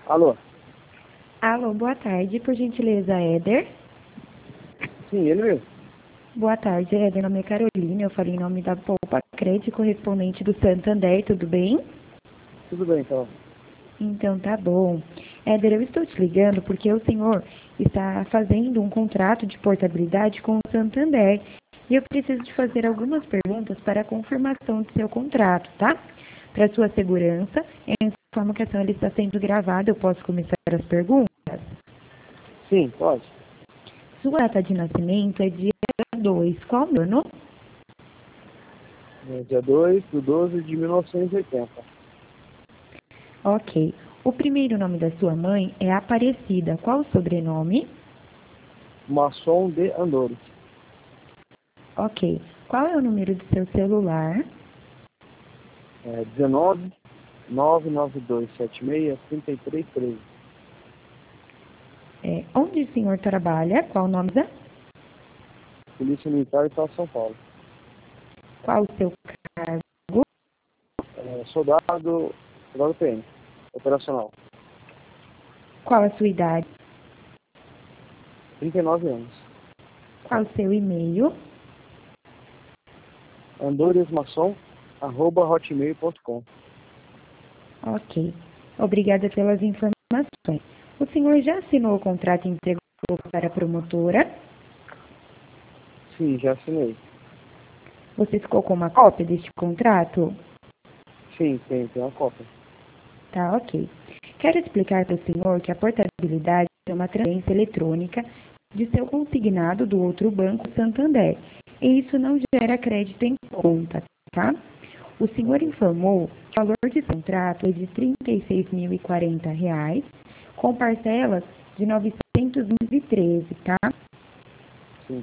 Alô? Alô, boa tarde, por gentileza, Éder. Sim, ele mesmo. Boa tarde, Éder. Meu nome é Carolina, eu falei em nome da Poupa Crédito, correspondente do Santander, tudo bem? Tudo bem, então. Então tá bom. Éder, eu estou te ligando porque o senhor está fazendo um contrato de portabilidade com o Santander e eu preciso de fazer algumas perguntas para a confirmação do seu contrato, tá? Para sua segurança, a informação ele está sendo gravada, eu posso começar as perguntas? Sim, pode. Sua data de nascimento é dia 2, qual ano? Dia 2/12/1980. Ok. O primeiro nome da sua mãe é Aparecida. Qual o sobrenome? Masson de Andores. Ok. Qual é o número do seu celular? 19 99276 3313. Onde o senhor trabalha? Qual o nome da? Polícia Militar do Estado de São Paulo. Qual o seu cargo? Soldado PM. Operacional. Qual a sua idade? 39 anos. Qual o seu e-mail? andoresmasson@hotmail.com. Ok. Obrigada pelas informações. O senhor já assinou o contrato e entregou para a promotora? Sim, já assinei. Você ficou com uma cópia deste contrato? Sim, tem uma cópia. Tá, ok. Quero explicar para o senhor que a portabilidade é uma transferência eletrônica de seu consignado do outro banco Santander. E isso não gera crédito em conta, tá? O senhor informou que o valor de contrato é de R$ 36.040, com parcelas de 913, tá? Sim.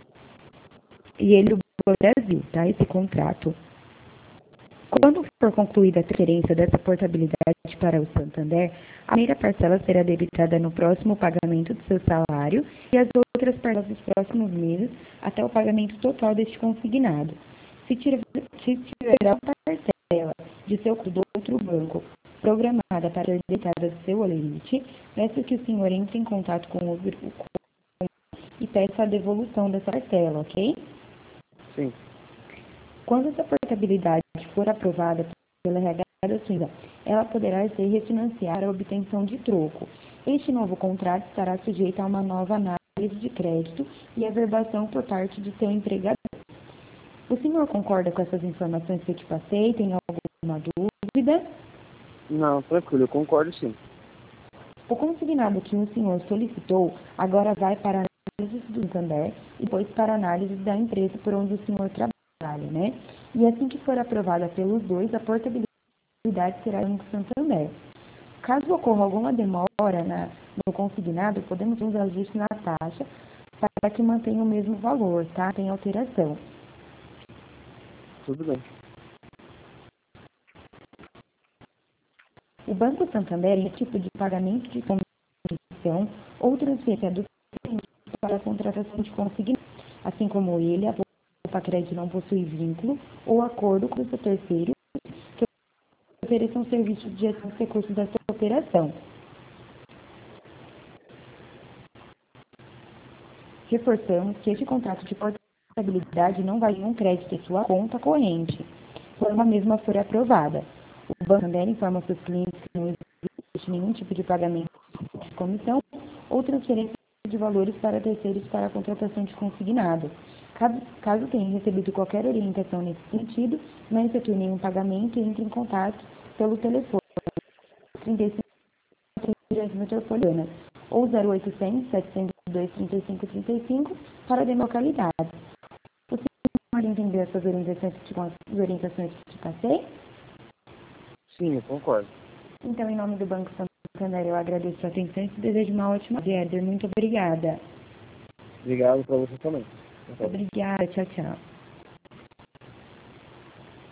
E ele do Brasil, tá? Esse contrato. Quando for concluída a transferência dessa portabilidade para o Santander, a primeira parcela será debitada no próximo pagamento do seu salário e as outras parcelas dos próximos meses até o pagamento total deste consignado. Se tiver uma parcela de seu do outro banco programada para ser debitada do seu limite, peço que o senhor entre em contato com o grupo e peça a devolução dessa parcela, ok? Sim. Quando essa portabilidade for aprovada pela RH da sua empresa, ela poderá ser refinanciada para a obtenção de troco. Este novo contrato estará sujeito a uma nova análise de crédito e averbação por parte do seu empregador. O senhor concorda com essas informações que eu te passei? Tem alguma dúvida? Não, tranquilo, eu concordo sim. O consignado que o senhor solicitou agora vai para a análise do Santander e depois para a análise da empresa por onde o senhor trabalha, né? E assim que for aprovada pelos dois, a portabilidade será no Santander. Caso ocorra alguma demora no consignado, podemos fazer um ajuste na taxa para que mantenha o mesmo valor, tá? Tem alteração. Tudo bem. O Banco Santander é tipo de pagamento de comissão ou transferência do cliente para a contratação de consignado. Assim como ele, a Poupa Crédito não possui vínculo ou acordo com o seu terceiro que ofereça um serviço de gestão de recursos dessa operação. Reforçamos que este contrato de portabilidade não vai nenhum crédito em sua conta corrente, quando a mesma for aprovada. O Banco Santander informa aos seus clientes que não existe nenhum tipo de pagamento de comissão ou transferência de valores para terceiros para a contratação de consignado. Caso tenha recebido qualquer orientação nesse sentido, não efetue nenhum pagamento e entre em contato pelo telefone 35 metropolitana ou 0800 702 3535 para a democalidade. O senhor entendeu essas orientações que te passei? Sim, eu concordo. Então, em nome do Banco Santander, eu agradeço a atenção e te desejo uma ótima tarde. Muito obrigada. Obrigado para você também. Obrigada. Tchau, tchau.